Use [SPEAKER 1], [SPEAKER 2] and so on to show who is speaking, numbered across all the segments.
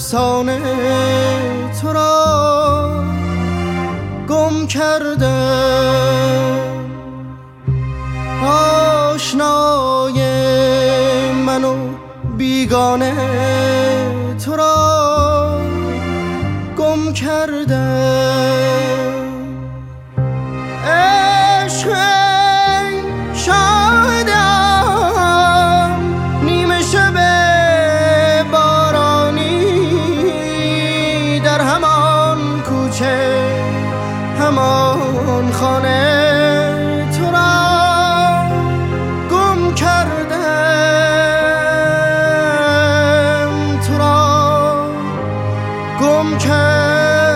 [SPEAKER 1] افسانه تو را گم کردم، آشنای من و بیگانه تو را گم کردم. عشق شادم نیمه شب بارانی، در همان کوچه همان خانه تو را گم کردم، تو را گم کردم.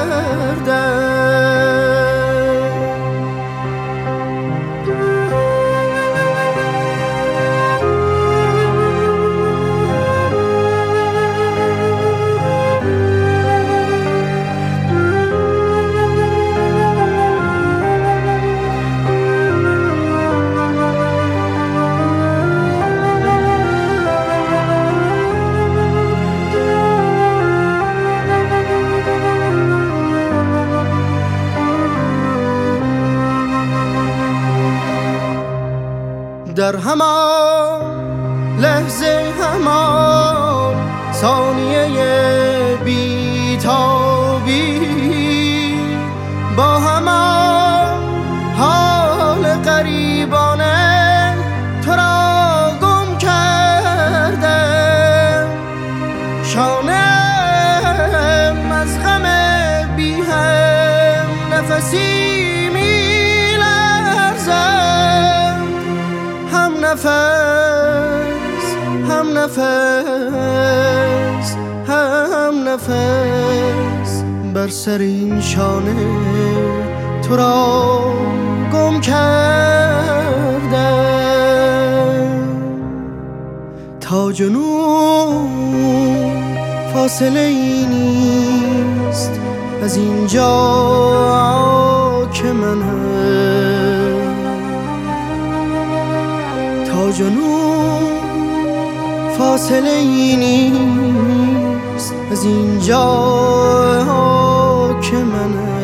[SPEAKER 1] در همان لحظه، همان ثانیه بی‌تابی، با همان حال غریبانه تو را گم کردم. شانه‌ام از غم بی هم نفسی می‌لرزد، هم نفس هم نفس هم نفس بر سر این شانه تو را گم کردم. تا جنون فاصله ای نیست از اینجا که منم، تا جنون فاصله ای نیست از اینجا که منم.